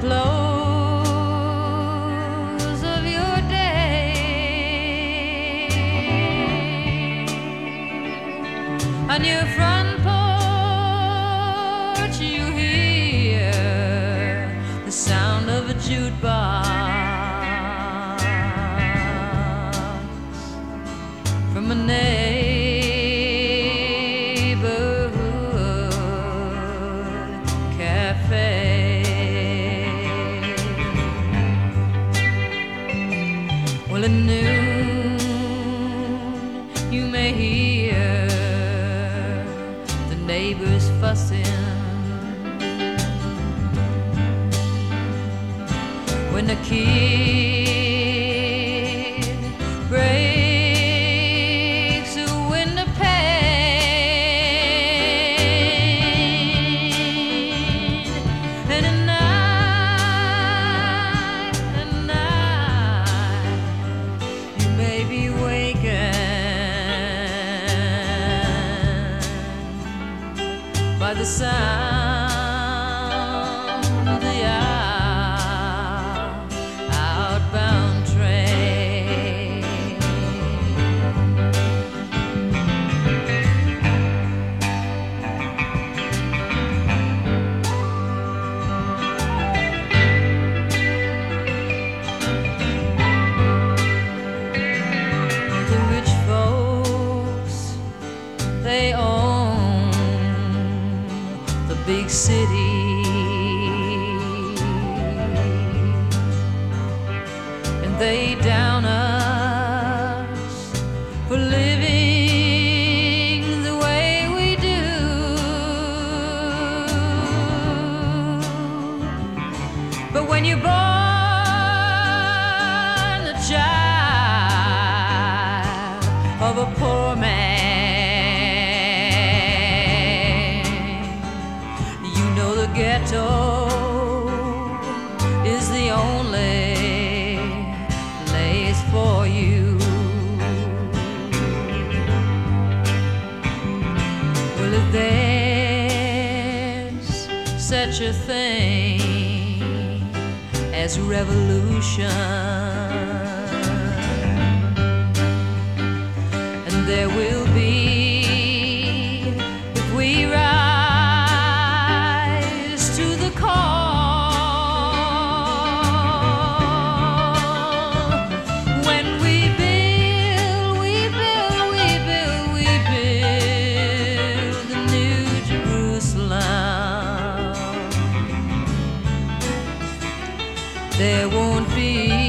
close of your day. On your front porch you hear the sound of a jukebox from a neighborhood cafe. Well, at noon you may hear the neighbors fussing when the kid breaks a window pane. And at night you may be wakened by the sound of the outbound train. The rich folks, they own the big city, and they down us for living the way we do. But when you're born the child of a poor man, you know the ghetto is the only place for you. Well, if there's such a thing as revolution, and there will be if we rise to the call. When we build the New Jerusalem, there won't be